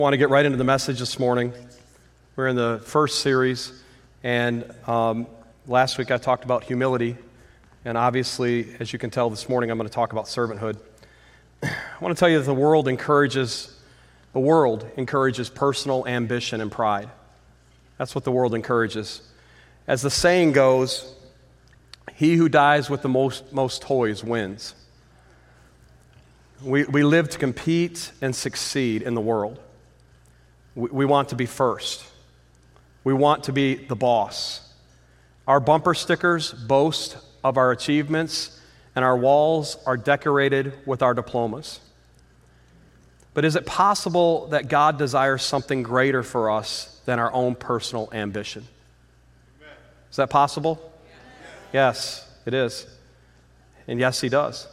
I want to get right into the message this morning. We're in the first series, and last week I talked about humility, and obviously, as you can tell this morning, I'm going to talk about servanthood. I want to tell you that the world encourages personal ambition and pride. That's what the world encourages. As the saying goes, he who dies with the most toys wins. We live to compete and succeed in the world. We want to be first. We want to be the boss. Our bumper stickers boast of our achievements, and our walls are decorated with our diplomas. But is it possible that God desires something greater for us than our own personal ambition? Is that possible? Yes, it is. And yes, He does.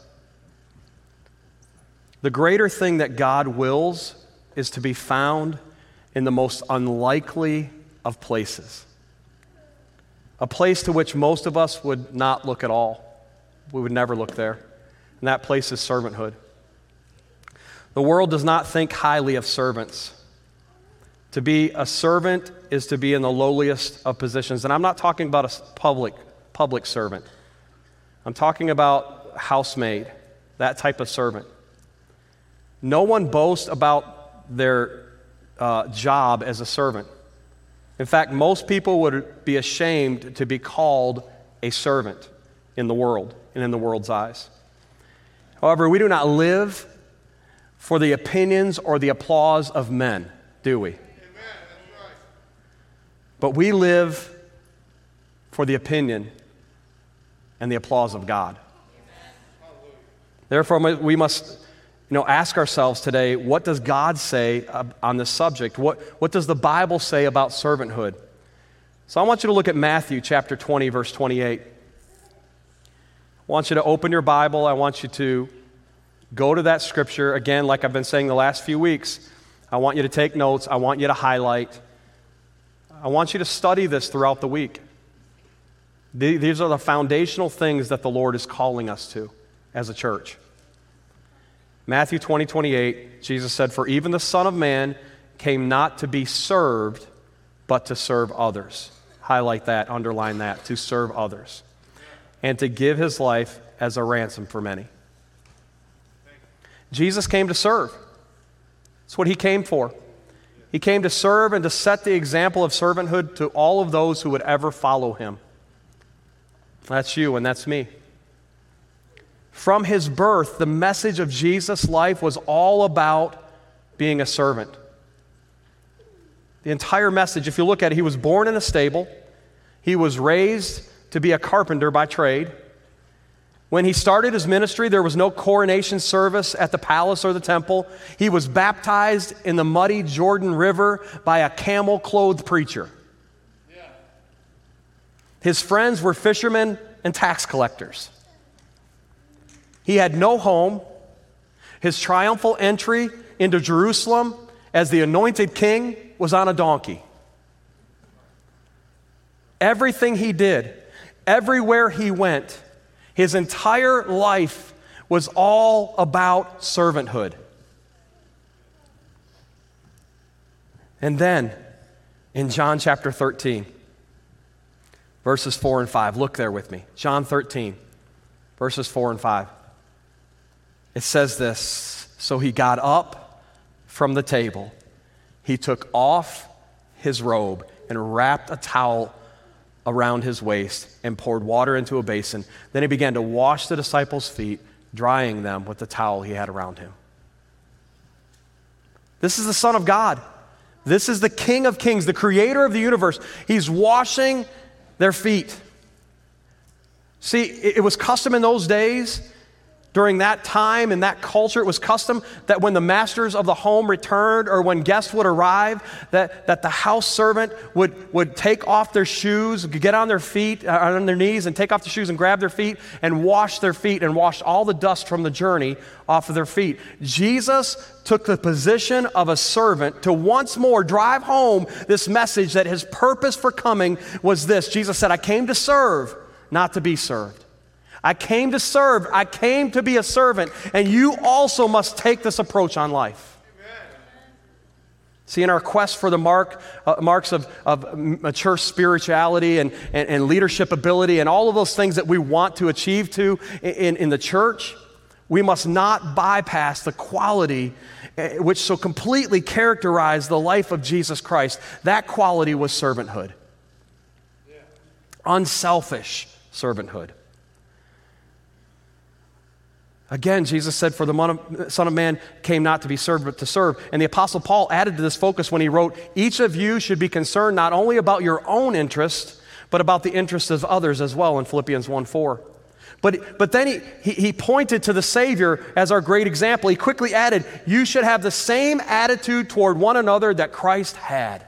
The greater thing that God wills is to be found in the most unlikely of places. A place to which most of us would not look at all. We would never look there. And that place is servanthood. The world does not think highly of servants. To be a servant is to be in the lowliest of positions. And I'm not talking about a public servant. I'm talking about housemaid, that type of servant. No one boasts about their job as a servant. In fact, most people would be ashamed to be called a servant in the world and in the world's eyes. However, we do not live for the opinions or the applause of men, do we? Amen. That's right. But we live for the opinion and the applause of God. Amen. Therefore, we must ask ourselves today, what does God say on this subject? What does the Bible say about servanthood? So I want you to look at Matthew chapter 20, verse 28. I want you to open your Bible. I want you to go to that scripture. Again, like I've been saying the last few weeks, I want you to take notes. I want you to highlight. I want you to study this throughout the week. These are the foundational things that the Lord is calling us to as a church. Matthew 20, 28, Jesus said, "For even the Son of Man came not to be served, but to serve others." Highlight that, underline that, to serve others. And to give His life as a ransom for many. Jesus came to serve. That's what He came for. He came to serve and to set the example of servanthood to all of those who would ever follow Him. That's you and that's me. From His birth, the message of Jesus' life was all about being a servant. The entire message, if you look at it, He was born in a stable. He was raised to be a carpenter by trade. When He started His ministry, there was no coronation service at the palace or the temple. He was baptized in the muddy Jordan River by a camel-clothed preacher. Yeah. His friends were fishermen and tax collectors. He had no home. His triumphal entry into Jerusalem as the anointed king was on a donkey. Everything He did, everywhere He went, His entire life was all about servanthood. And then, in John chapter 13, verses 4 and 5, look there with me. John 13, verses 4 and 5. It says this, "So He got up from the table. He took off His robe and wrapped a towel around His waist and poured water into a basin. Then He began to wash the disciples' feet, drying them with the towel He had around Him." This is the Son of God. This is the King of Kings, the Creator of the universe. He's washing their feet. See, it was custom in those days. During that time, in that culture, it was custom that when the masters of the home returned or when guests would arrive, that the house servant would take off their shoes, get on their feet, on their knees, and take off the shoes and grab their feet and wash their feet and wash all the dust from the journey off of their feet. Jesus took the position of a servant to once more drive home this message that His purpose for coming was this. Jesus said, "I came to serve, not to be served. I came to serve. I came to be a servant, and you also must take this approach on life." See, in our quest for the marks of mature spirituality and leadership ability and all of those things that we want to achieve in the church, we must not bypass the quality which so completely characterized the life of Jesus Christ. That quality was servanthood. Unselfish servanthood. Again, Jesus said, for the Son of Man came not to be served, but to serve. And the Apostle Paul added to this focus when he wrote, each of you should be concerned not only about your own interest, but about the interests of others as well, in Philippians 1:4. But then he pointed to the Savior as our great example. He quickly added, you should have the same attitude toward one another that Christ had.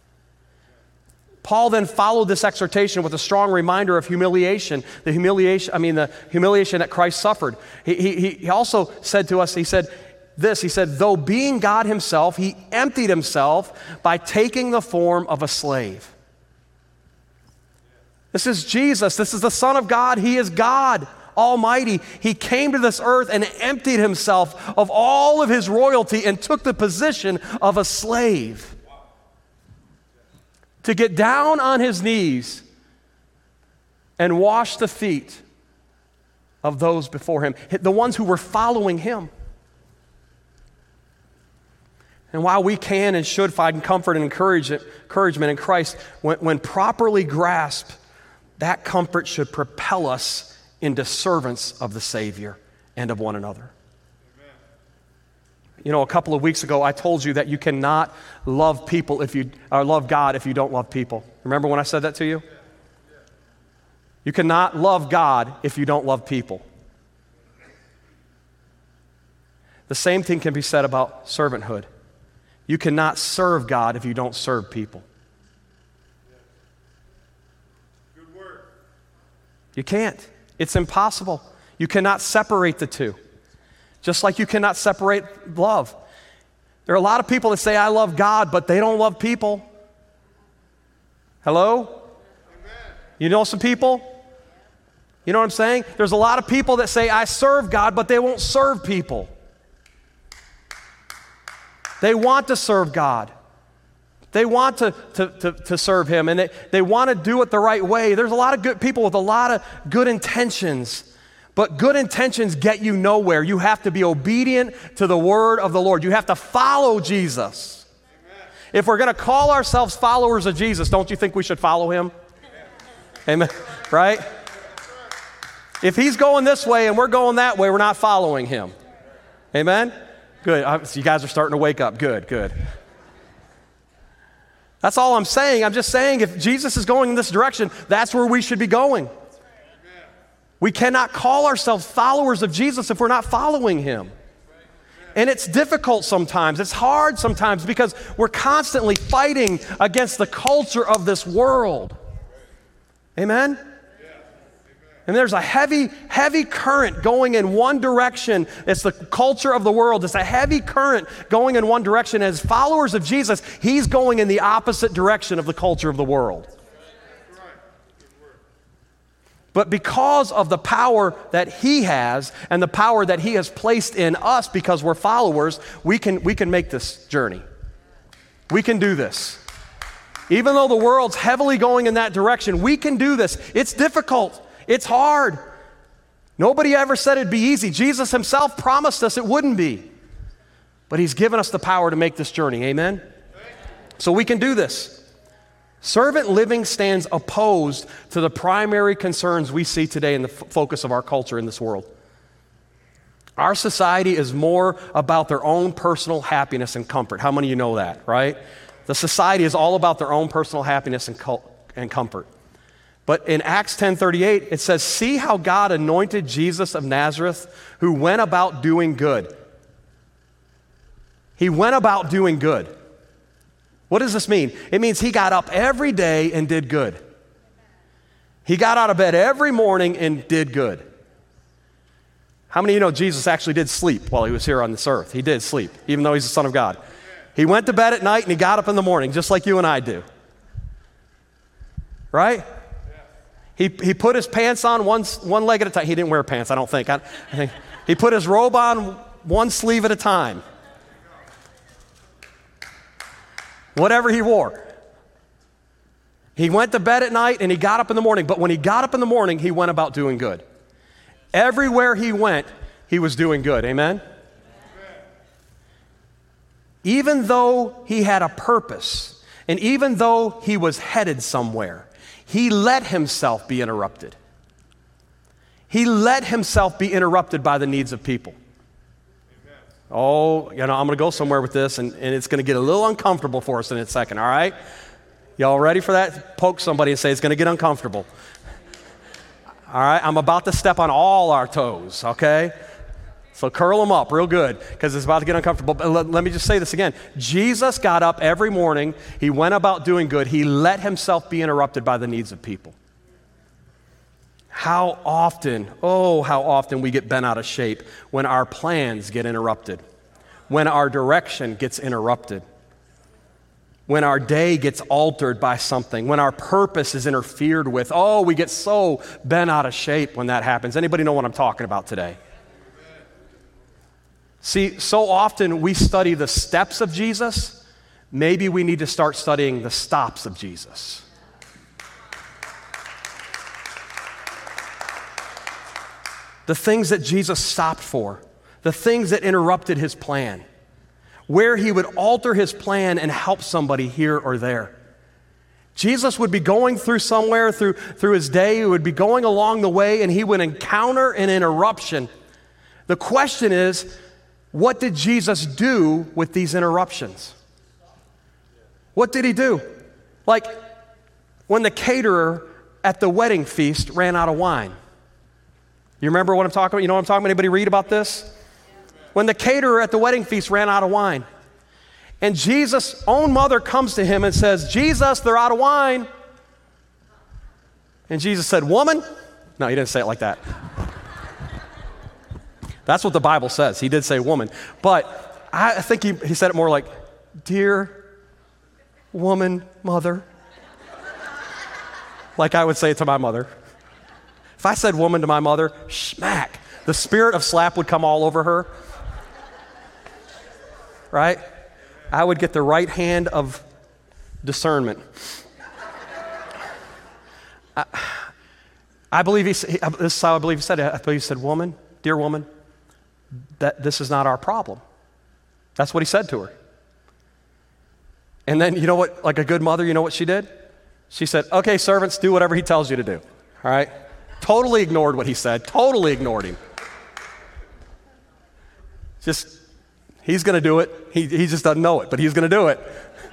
Paul then followed this exhortation with a strong reminder of humiliation, the humiliation that Christ suffered. He also said to us, he said, though being God himself, he emptied himself by taking the form of a slave. This is Jesus. This is the Son of God. He is God Almighty. He came to this earth and emptied himself of all of his royalty and took the position of a slave. To get down on his knees and wash the feet of those before him, the ones who were following him. And while we can and should find comfort and encouragement in Christ, when properly grasped, that comfort should propel us into servants of the Savior and of one another. You know, a couple of weeks ago, I told you that you cannot love people love God if you don't love people. Remember when I said that to you? You cannot love God if you don't love people. The same thing can be said about servanthood. You cannot serve God if you don't serve people. Good word. You can't. It's impossible. You cannot separate the two. Just like you cannot separate love. There are a lot of people that say, I love God, but they don't love people. Hello? Amen. You know some people? You know what I'm saying? There's a lot of people that say, I serve God, but they won't serve people. They want to serve God. They want to serve Him, and they want to do it the right way. There's a lot of good people with a lot of good intentions. But good intentions get you nowhere. You have to be obedient to the word of the Lord. You have to follow Jesus. Amen. If we're going to call ourselves followers of Jesus, don't you think we should follow him? Amen. Right? If he's going this way and we're going that way, we're not following him. Amen? Good. So you guys are starting to wake up. Good. That's all I'm saying. I'm just saying if Jesus is going in this direction, that's where we should be going. We cannot call ourselves followers of Jesus if we're not following him. And it's difficult sometimes. It's hard sometimes because we're constantly fighting against the culture of this world. Amen? And there's a heavy current going in one direction. It's the culture of the world. It's a heavy current going in one direction. As followers of Jesus, he's going in the opposite direction of the culture of the world. But because of the power that he has and the power that he has placed in us because we're followers, we can make this journey. We can do this. Even though the world's heavily going in that direction, we can do this. It's difficult. It's hard. Nobody ever said it'd be easy. Jesus himself promised us it wouldn't be. But he's given us the power to make this journey. Amen? So we can do this. Servant living stands opposed to the primary concerns we see today in the focus of our culture in this world. Our society is more about their own personal happiness and comfort. How many of you know that, right? The society is all about their own personal happiness and comfort. But in Acts 10:38, it says, see how God anointed Jesus of Nazareth, who went about doing good. He went about doing good. What does this mean? It means he got up every day and did good. He got out of bed every morning and did good. How many of you know Jesus actually did sleep while he was here on this earth? He did sleep, even though he's the Son of God. He went to bed at night and he got up in the morning, just like you and I do. Right? He put his pants on one leg at a time. He didn't wear pants, I don't think. I think he put his robe on one sleeve at a time. whatever he wore. He went to bed at night and he got up in the morning, but when he got up in the morning, he went about doing good. Everywhere he went, he was doing good. Amen? Even though he had a purpose, and even though he was headed somewhere, he let himself be interrupted. He let himself be interrupted by the needs of people. Oh, I'm going to go somewhere with this, and it's going to get a little uncomfortable for us in a second, all right? Y'all ready for that? Poke somebody and say, it's going to get uncomfortable. All right, I'm about to step on all our toes, okay? So curl them up real good because it's about to get uncomfortable. But let me just say this again. Jesus got up every morning. He went about doing good. He let himself be interrupted by the needs of people. How often we get bent out of shape when our plans get interrupted, when our direction gets interrupted, when our day gets altered by something, when our purpose is interfered with. Oh, we get so bent out of shape when that happens. Anybody know what I'm talking about today? See, so often we study the steps of Jesus. Maybe we need to start studying the stops of Jesus. The things that Jesus stopped for, the things that interrupted his plan, where he would alter his plan and help somebody here or there. Jesus would be going through somewhere through his day, he would be going along the way, and he would encounter an interruption. The question is, what did Jesus do with these interruptions? What did he do? Like when the caterer at the wedding feast ran out of wine. You remember what I'm talking about? You know what I'm talking about? Anybody read about this? When the caterer at the wedding feast ran out of wine. And Jesus' own mother comes to him and says, Jesus, they're out of wine. And Jesus said, woman? No, he didn't say it like that. That's what the Bible says. He did say woman. But I think he said it more like, dear woman, mother. Like I would say it to my mother. If I said woman to my mother, smack, the spirit of slap would come all over her. Right? I would get the right hand of discernment. I believe this is how I believe he said it. I believe he said, woman, dear woman, that this is not our problem. That's what he said to her. And then, you know what, like a good mother, you know what she did? She said, okay, servants, do whatever he tells you to do. All right? Totally ignored what he said. Totally ignored him. Just, he's going to do it. He just doesn't know it, but he's going to do it.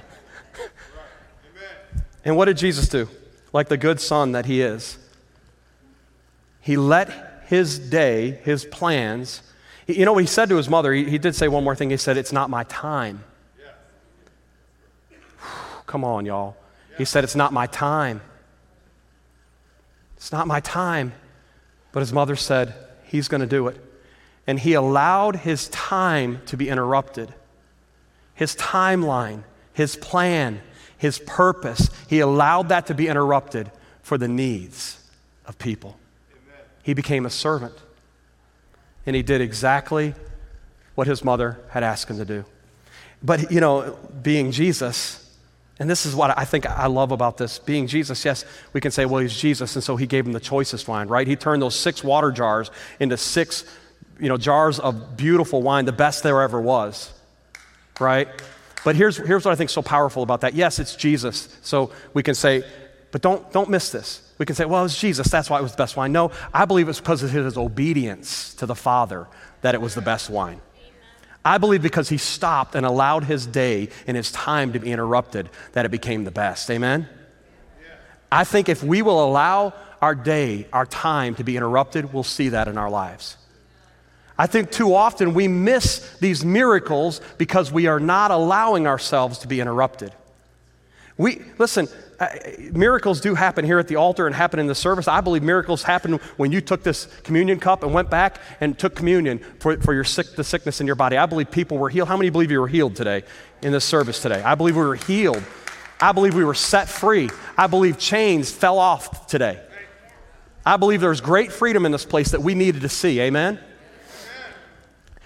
And what did Jesus do? Like the good son that he is. He let his day, his plans, you know what he said to his mother? He did say one more thing. He said, it's not my time. Yeah. Come on, y'all. Yeah. He said, it's not my time. It's not my time. But his mother said, he's going to do it. And he allowed his time to be interrupted. His timeline, his plan, his purpose, he allowed that to be interrupted for the needs of people. Amen. He became a servant. And he did exactly what his mother had asked him to do. But, you know, being Jesus, and this is what I think I love about this, being Jesus, yes, we can say, well, he's Jesus, and so he gave him the choicest wine, right? He turned those 6 water jars into 6, jars of beautiful wine, the best there ever was, right? But here's what I think is so powerful about that. Yes, it's Jesus, so we can say, but don't miss this. We can say, well, it was Jesus, that's why it was the best wine. No, I believe it's because of his obedience to the Father that it was the best wine. I believe because he stopped and allowed his day and his time to be interrupted that it became the best. Amen? I think if we will allow our day, our time to be interrupted, we'll see that in our lives. I think too often we miss these miracles because we are not allowing ourselves to be interrupted. Listen, miracles do happen here at the altar and happen in the service. I believe miracles happen when you took this communion cup and went back and took communion for the sickness in your body. I believe people were healed. How many believe you were healed today in this service today? I believe we were healed. I believe we were set free. I believe chains fell off today. I believe there's great freedom in this place that we needed to see. Amen?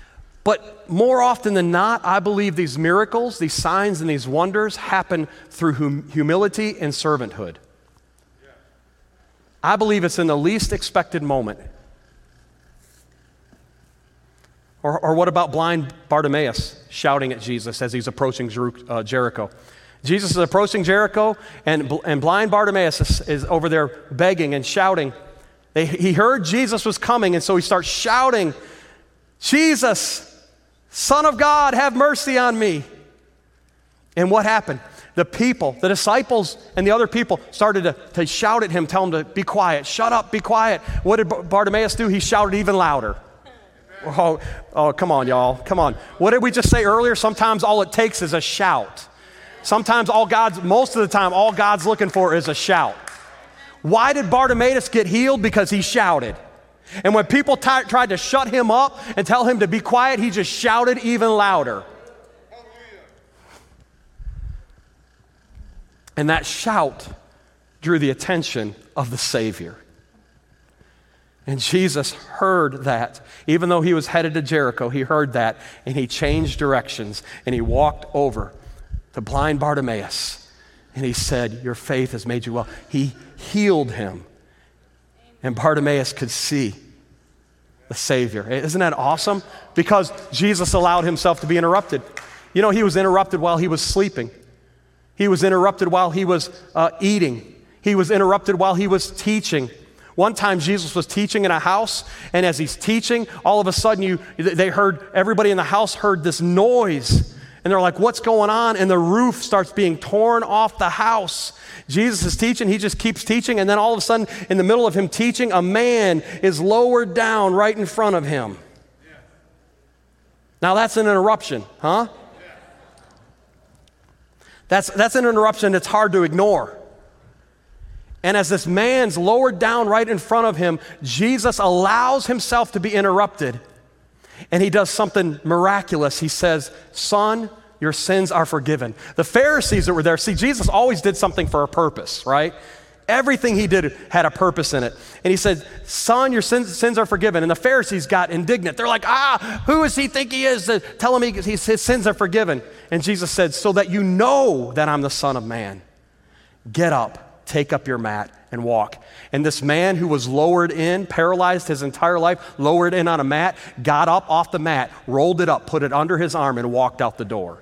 But more often than not, I believe these miracles, these signs, and these wonders happen through humility and servanthood. I believe it's in the least expected moment. Or what about blind Bartimaeus shouting at Jesus as he's approaching Jericho? Jesus is approaching Jericho, and blind Bartimaeus is over there begging and shouting. He heard Jesus was coming, and so he starts shouting, "Jesus, Son of God, have mercy on me." And what happened? The people, the disciples and the other people started to shout at him, tell him to be quiet, shut up, be quiet. What did Bartimaeus do? He shouted even louder. Oh, come on, y'all, come on. What did we just say earlier? Sometimes all it takes is a shout. Sometimes most of the time, all God's looking for is a shout. Why did Bartimaeus get healed? Because he shouted. And when people tried to shut him up and tell him to be quiet, he just shouted even louder. And that shout drew the attention of the Savior. And Jesus heard that. Even though he was headed to Jericho, he heard that, and he changed directions, and he walked over to blind Bartimaeus, and he said, "Your faith has made you well." He healed him, and Bartimaeus could see the Savior. Isn't that awesome? Because Jesus allowed himself to be interrupted. You know, he was interrupted while he was sleeping. He was interrupted while he was eating. He was interrupted while he was teaching. One time Jesus was teaching in a house, and as he's teaching, all of a sudden everybody in the house heard this noise. And they're like, "What's going on?" And the roof starts being torn off the house. Jesus is teaching, he just keeps teaching, and then all of a sudden, in the middle of him teaching, a man is lowered down right in front of him. Yeah. Now that's an interruption, huh? Yeah. That's an interruption that's hard to ignore. And as this man's lowered down right in front of him, Jesus allows himself to be interrupted. And he does something miraculous. He says, "Son, your sins are forgiven." The Pharisees that were there, see, Jesus always did something for a purpose, right? Everything he did had a purpose in it. And he said, "Son, your sins are forgiven." And the Pharisees got indignant. They're like, who does he think he is to tell him his sins are forgiven? And Jesus said, "So that you know that I'm the Son of Man, get up, take up your mat, and walk." And this man who was lowered in, paralyzed his entire life, lowered in on a mat, got up off the mat, rolled it up, put it under his arm, and walked out the door.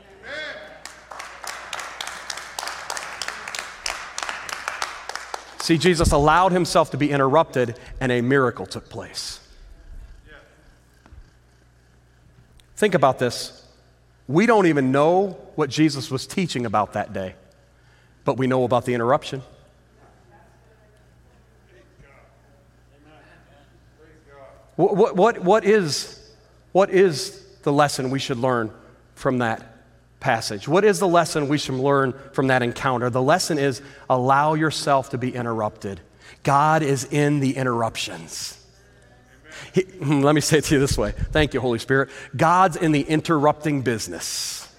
See, Jesus allowed himself to be interrupted, and a miracle took place. Think about this. We don't even know what Jesus was teaching about that day, but we know about the interruption. What is the lesson we should learn from that passage? What is the lesson we should learn from that encounter? The lesson is allow yourself to be interrupted. God is in the interruptions. Let me say it to you this way. Thank you, Holy Spirit. God's in the interrupting business.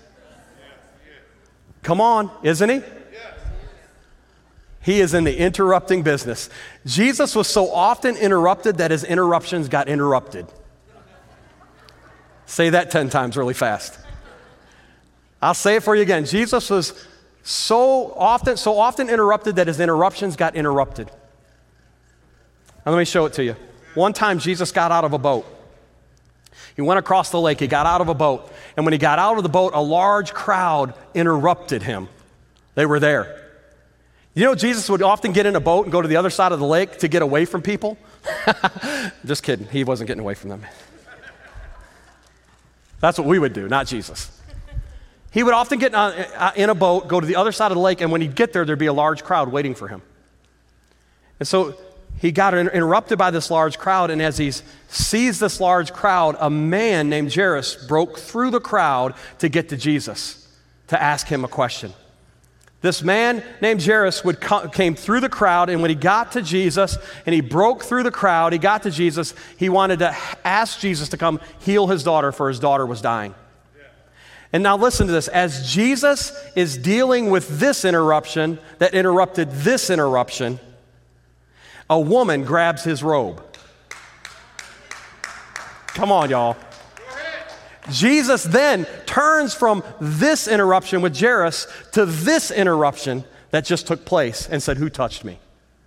Come on, isn't he? He is in the interrupting business. Jesus was so often interrupted that his interruptions got interrupted. Say that 10 times really fast. I'll say it for you again. Jesus was so often interrupted that his interruptions got interrupted. Now let me show it to you. One time Jesus got out of a boat. He went across the lake. He got out of a boat. And when he got out of the boat, a large crowd interrupted him. They were there. You know, Jesus would often get in a boat and go to the other side of the lake to get away from people. Just kidding. He wasn't getting away from them. That's what we would do, not Jesus. He would often get in a boat, go to the other side of the lake, and when he'd get there, there'd be a large crowd waiting for him. And so he got interrupted by this large crowd, and as he sees this large crowd, a man named Jairus broke through the crowd to get to Jesus, to ask him a question. This man named Jairus came through the crowd, and when he got to Jesus, and he broke through the crowd, he got to Jesus, he wanted to ask Jesus to come heal his daughter, for his daughter was dying. And now listen to this. As Jesus is dealing with this interruption that interrupted this interruption, a woman grabs his robe. Come on, y'all. Jesus then turns from this interruption with Jairus to this interruption that just took place and said, who touched me?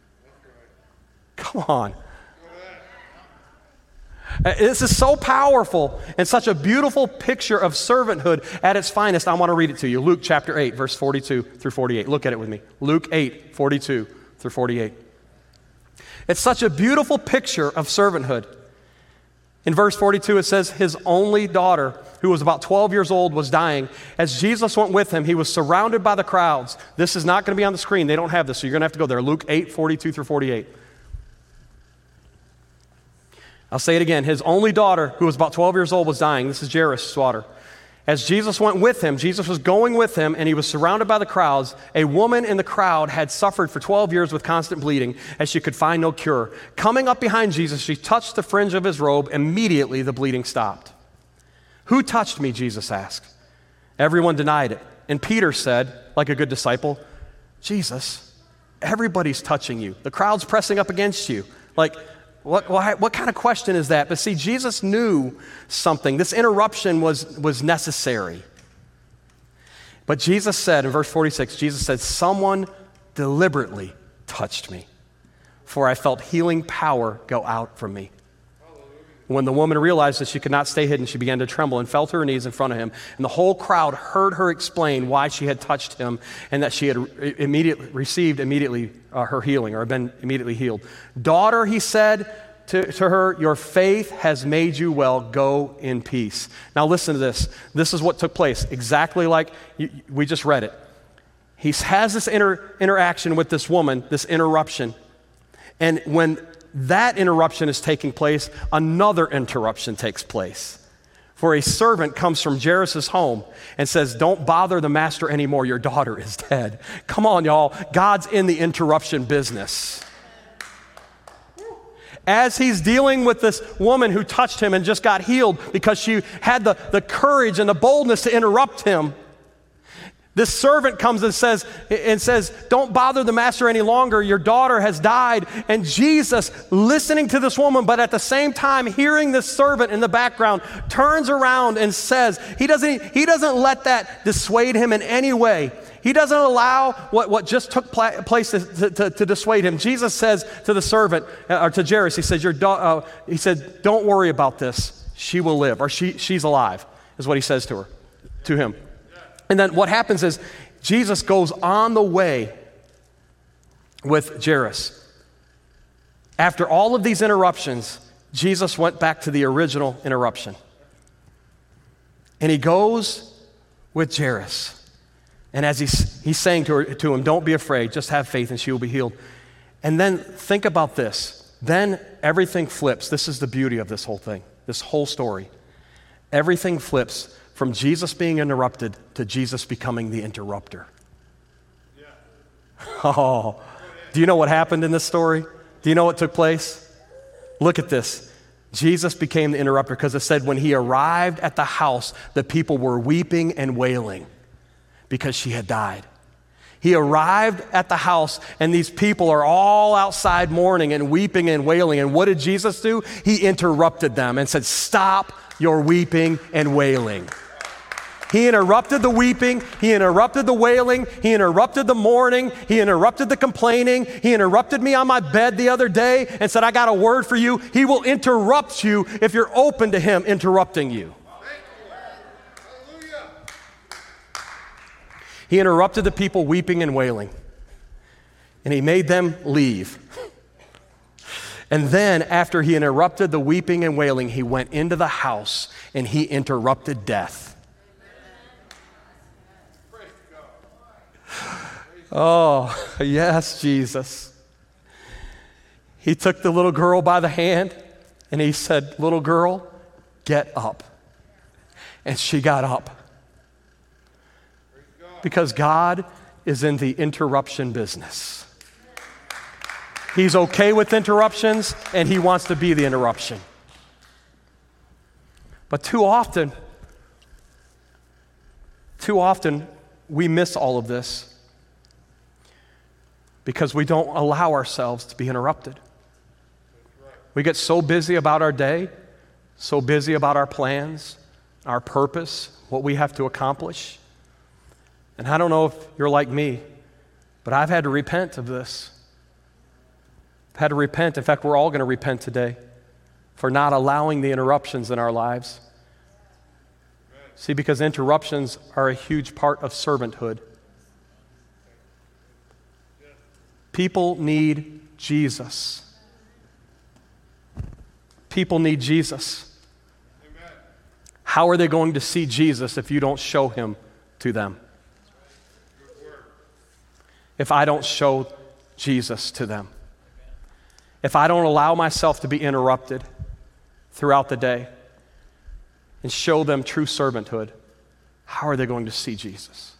Come on. This is so powerful and such a beautiful picture of servanthood at its finest. I want to read it to you. Luke chapter 8, verse 42 through 48. Look at it with me. Luke 8, 42 through 48. It's such a beautiful picture of servanthood. In verse 42, it says, his only daughter, who was about 12 years old, was dying. As Jesus went with him, he was surrounded by the crowds. This is not going to be on the screen. They don't have this, so you're going to have to go there. Luke 8, 42 through 48. I'll say it again. His only daughter, who was about 12 years old, was dying. This is Jairus' daughter. As Jesus went with him, Jesus was going with him, and he was surrounded by the crowds. A woman in the crowd had suffered for 12 years with constant bleeding, as she could find no cure. Coming up behind Jesus, she touched the fringe of his robe. Immediately, the bleeding stopped. Who touched me? Jesus asked. Everyone denied it. And Peter said, like a good disciple, Jesus, everybody's touching you. The crowd's pressing up against you. Like, what kind of question is that? But see, Jesus knew something. This interruption was necessary. But Jesus said, in verse 46, Jesus said, someone deliberately touched me, for I felt healing power go out from me. When the woman realized that she could not stay hidden, she began to tremble and fell to her knees in front of him. And the whole crowd heard her explain why she had touched him and that she had received her healing, or had been immediately healed. Daughter, he said to her, your faith has made you well. Go in peace. Now listen to this. This is what took place, exactly like we just read it. He has this interaction with this woman, this interruption. And when that interruption is taking place, another interruption takes place. For a servant comes from Jairus' home and says, don't bother the master anymore, your daughter is dead. Come on, y'all, God's in the interruption business. As he's dealing with this woman who touched him and just got healed because she had the courage and the boldness to interrupt him, this servant comes and says, don't bother the master any longer. Your daughter has died. And Jesus, listening to this woman, but at the same time hearing this servant in the background, turns around and says, he doesn't let that dissuade him in any way. He doesn't allow what just took place to dissuade him. Jesus says to the servant, or to Jairus, he said, don't worry about this. She will live, or she's alive, is what he says to him. And then what happens is Jesus goes on the way with Jairus. After all of these interruptions, Jesus went back to the original interruption. And he goes with Jairus. And as he's saying to him, don't be afraid, just have faith and she will be healed. And then think about this. Then everything flips. This is the beauty of this whole thing, this whole story. Everything flips from Jesus being interrupted to Jesus becoming the interrupter. Yeah. Oh, do you know what happened in this story? Do you know what took place? Look at this. Jesus became the interrupter because it said when he arrived at the house, the people were weeping and wailing because she had died. He arrived at the house and these people are all outside mourning and weeping and wailing. And what did Jesus do? He interrupted them and said, stop your weeping and wailing. He interrupted the weeping, he interrupted the wailing, he interrupted the mourning, he interrupted the complaining, he interrupted me on my bed the other day and said, I got a word for you. He will interrupt you if you're open to him interrupting you. He interrupted the people weeping and wailing, and he made them leave. And then after he interrupted the weeping and wailing, he went into the house and he interrupted death. Oh, yes, Jesus. He took the little girl by the hand and he said, little girl, get up. And she got up. Because God is in the interruption business. He's okay with interruptions and he wants to be the interruption. But too often, we miss all of this because we don't allow ourselves to be interrupted. We get so busy about our day, so busy about our plans, our purpose, what we have to accomplish. And I don't know if you're like me, but I've had to repent of this. I've had to repent. In fact, we're all going to repent today for not allowing the interruptions in our lives. See, because interruptions are a huge part of servanthood. People need Jesus. People need Jesus. Amen. How are they going to see Jesus if you don't show him to them? Good word. If I don't show Jesus to them. If I don't allow myself to be interrupted throughout the day and show them true servanthood, how are they going to see Jesus?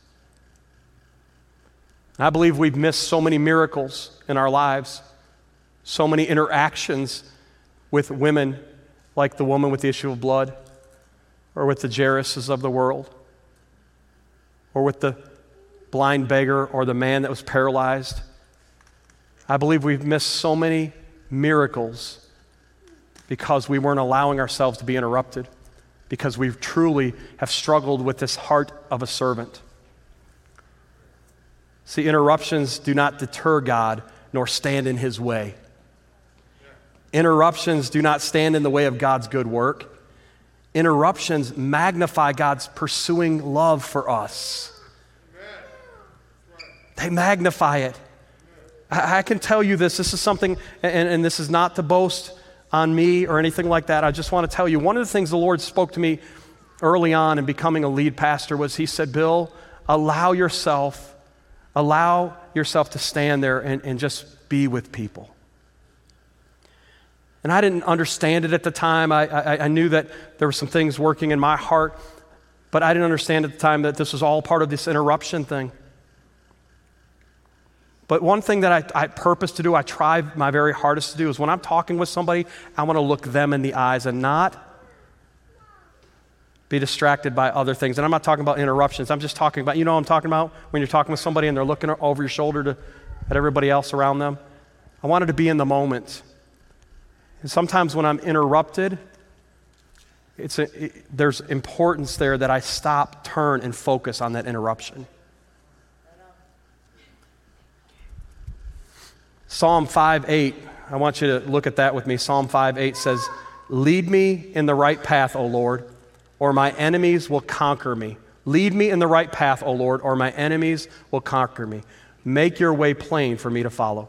I believe we've missed so many miracles in our lives, so many interactions with women like the woman with the issue of blood, or with the Jairuses of the world, or with the blind beggar, or the man that was paralyzed. I believe we've missed so many miracles because we weren't allowing ourselves to be interrupted, because we truly have struggled with this heart of a servant. See, interruptions do not deter God nor stand in his way. Interruptions do not stand in the way of God's good work. Interruptions magnify God's pursuing love for us. They magnify it. I can tell you this. This is something, and this is not to boast on me or anything like that. I just want to tell you, one of the things the Lord spoke to me early on in becoming a lead pastor was he said, Bill, allow yourself to stand there and just be with people. And I didn't understand it at the time. I knew that there were some things working in my heart, but I didn't understand at the time that this was all part of this interruption thing. But one thing that I purpose to do, I try my very hardest to do, is when I'm talking with somebody, I want to look them in the eyes and not be distracted by other things. And I'm not talking about interruptions. I'm just talking about, you know what I'm talking about? When you're talking with somebody and they're looking over your shoulder at everybody else around them. I wanted to be in the moment. And sometimes when I'm interrupted, there's importance there that I stop, turn, and focus on that interruption. Psalm 5:8, I want you to look at that with me. Psalm 5:8 says, lead me in the right path, O Lord, or my enemies will conquer me. Lead me in the right path, O Lord, or my enemies will conquer me. Make your way plain for me to follow.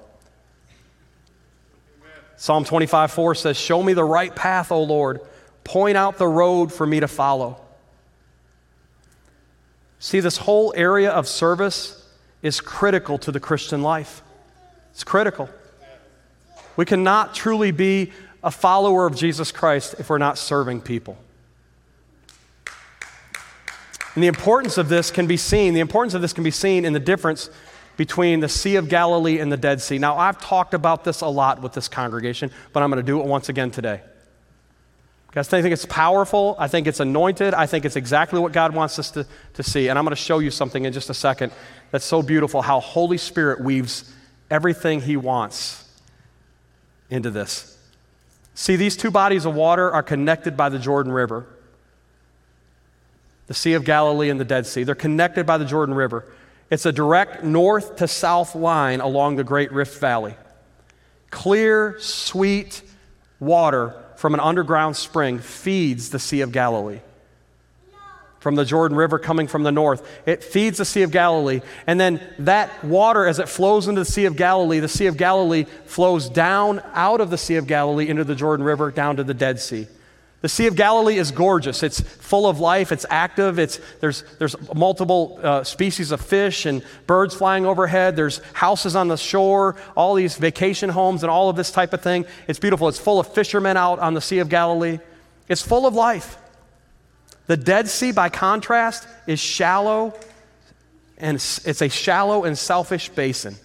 Amen. Psalm 25:4 says, show me the right path, O Lord. Point out the road for me to follow. See, this whole area of service is critical to the Christian life. It's critical. We cannot truly be a follower of Jesus Christ if we're not serving people. And the importance of this can be seen in the difference between the Sea of Galilee and the Dead Sea. Now, I've talked about this a lot with this congregation, but I'm going to do it once again today. Guys, I think it's powerful. I think it's anointed. I think it's exactly what God wants us to see. And I'm going to show you something in just a second that's so beautiful, how Holy Spirit weaves everything he wants into this. See, these two bodies of water are connected by the Jordan River. The Sea of Galilee and the Dead Sea. They're connected by the Jordan River. It's a direct north to south line along the Great Rift Valley. Clear, sweet water from an underground spring feeds the Sea of Galilee. From the Jordan River coming from the north, it feeds the Sea of Galilee. And then that water, as it flows into the Sea of Galilee flows down out of the Sea of Galilee into the Jordan River down to the Dead Sea. The Sea of Galilee is gorgeous. It's full of life. It's active. There's multiple species of fish and birds flying overhead. There's houses on the shore, all these vacation homes and all of this type of thing. It's beautiful. It's full of fishermen out on the Sea of Galilee. It's full of life. The Dead Sea, by contrast, is shallow, and it's a shallow and selfish basin.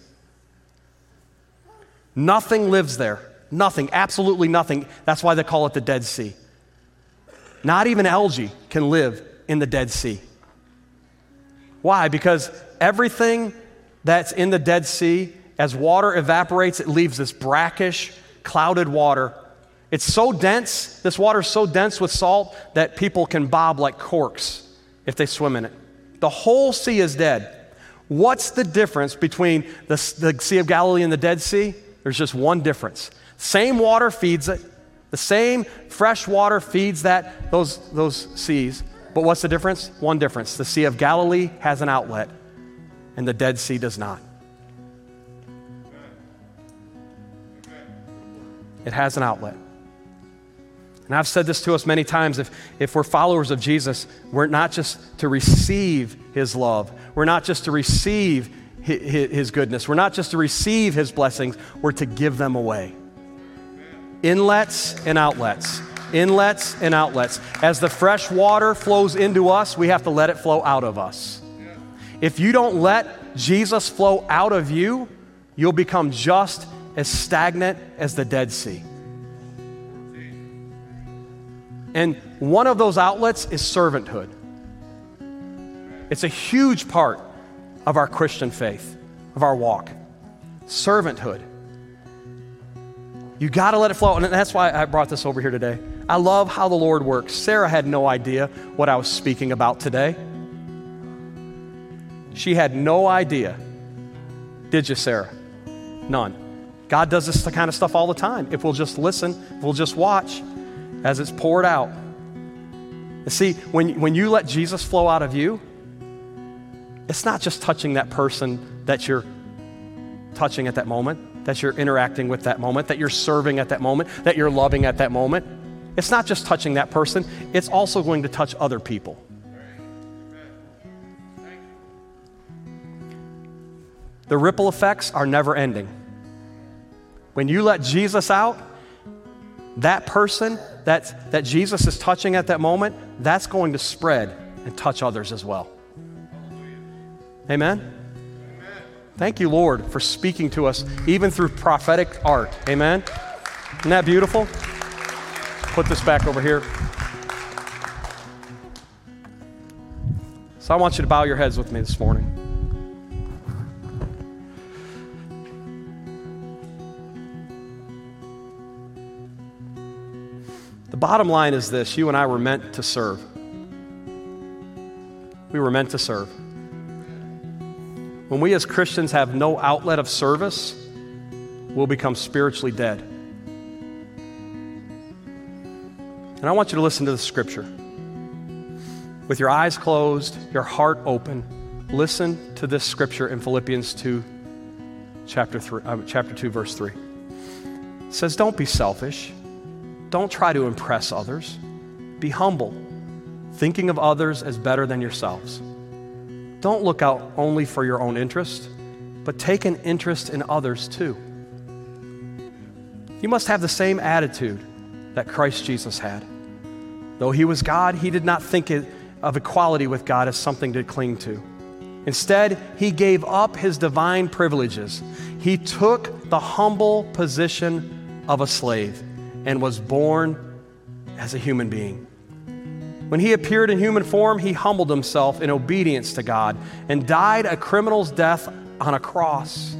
Nothing lives there. Nothing. Absolutely nothing. That's why they call it the Dead Sea. Not even algae can live in the Dead Sea. Why? Because everything that's in the Dead Sea, as water evaporates, it leaves this brackish, clouded water. It's so dense, this water is so dense with salt that people can bob like corks if they swim in it. The whole sea is dead. What's the difference between the Sea of Galilee and the Dead Sea? There's just one difference. Same water feeds it. The same fresh water feeds those seas. But what's the difference? One difference. The Sea of Galilee has an outlet, and the Dead Sea does not. It has an outlet. And I've said this to us many times, if we're followers of Jesus, we're not just to receive his love. We're not just to receive his goodness. We're not just to receive his blessings. We're to give them away. Inlets and outlets. Inlets and outlets. As the fresh water flows into us, we have to let it flow out of us. If you don't let Jesus flow out of you, you'll become just as stagnant as the Dead Sea. And one of those outlets is servanthood. It's a huge part of our Christian faith, of our walk. Servanthood. You got to let it flow. And that's why I brought this over here today. I love how the Lord works. Sarah had no idea what I was speaking about today. She had no idea. Did you, Sarah? None. God does this kind of stuff all the time. If we'll just listen, if we'll just watch as it's poured out. And see, when you let Jesus flow out of you, it's not just touching that person that you're touching at that moment, that you're interacting with that moment, that you're serving at that moment, that you're loving at that moment. It's not just touching that person, it's also going to touch other people. The ripple effects are never ending. When you let Jesus out, that person that Jesus is touching at that moment, that's going to spread and touch others as well. Amen? Thank you, Lord, for speaking to us even through prophetic art. Amen? Isn't that beautiful? Put this back over here. So I want you to bow your heads with me this morning. The bottom line is this: you and I were meant to serve. We were meant to serve. When we as Christians have no outlet of service, we'll become spiritually dead. And I want you to listen to the scripture. With your eyes closed, your heart open, listen to this scripture in Philippians 2, chapter 2, verse 3. It says, don't be selfish. Don't try to impress others. Be humble, thinking of others as better than yourselves. Don't look out only for your own interest, but take an interest in others too. You must have the same attitude that Christ Jesus had. Though he was God, he did not think of equality with God as something to cling to. Instead, he gave up his divine privileges. He took the humble position of a slave and was born as a human being. When he appeared in human form, he humbled himself in obedience to God and died a criminal's death on a cross.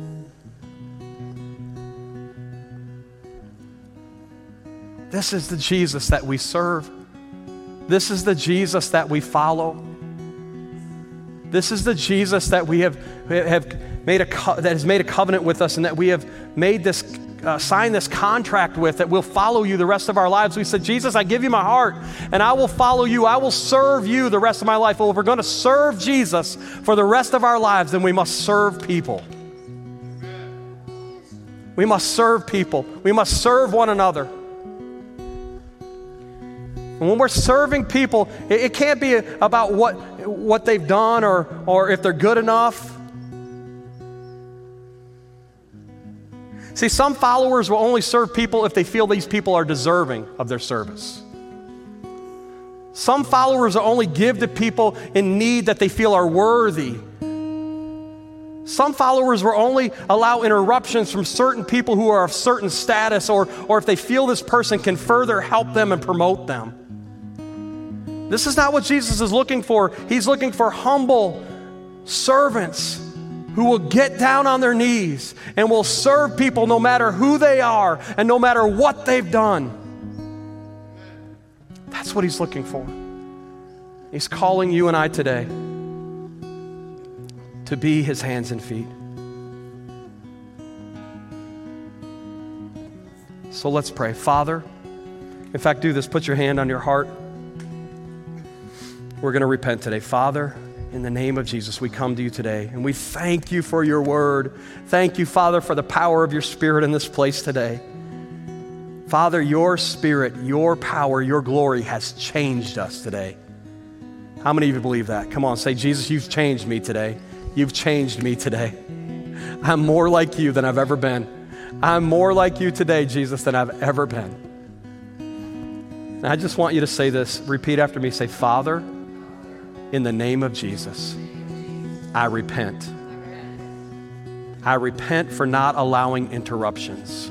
This is the Jesus that we serve. This is the Jesus that we follow. This is the Jesus that we have made that has made a covenant with us, and that we have made this sign this contract with, that we'll follow you the rest of our lives. We said, Jesus, I give you my heart, and I will follow you. I will serve you the rest of my life. Well, if we're going to serve Jesus for the rest of our lives, then we must serve people. We must serve people. We must serve one another. And when we're serving people, it can't be about what they've done or if they're good enough. See, some followers will only serve people if they feel these people are deserving of their service. Some followers will only give to people in need that they feel are worthy. Some followers will only allow interruptions from certain people who are of certain status, or if they feel this person can further help them and promote them. This is not what Jesus is looking for. He's looking for humble servants who will get down on their knees and will serve people no matter who they are and no matter what they've done. That's what he's looking for. He's calling you and I today to be his hands and feet. So let's pray. Father, in fact, do this. Put your hand on your heart. We're going to repent today. Father, in the name of Jesus, we come to you today, and we thank you for your word. Thank you, Father, for the power of your Spirit in this place today. Father, your Spirit, your power, your glory has changed us today. How many of you believe that? Come on, say, Jesus, you've changed me today. You've changed me today. I'm more like you than I've ever been. I'm more like you today, Jesus, than I've ever been. And I just want you to say this. Repeat after me. Say, Father, in the name of Jesus, I repent. I repent for not allowing interruptions.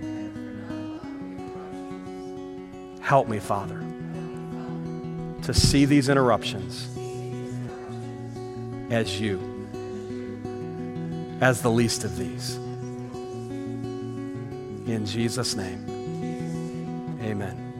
Help me, Father, to see these interruptions as you, as the least of these. In Jesus' name, amen.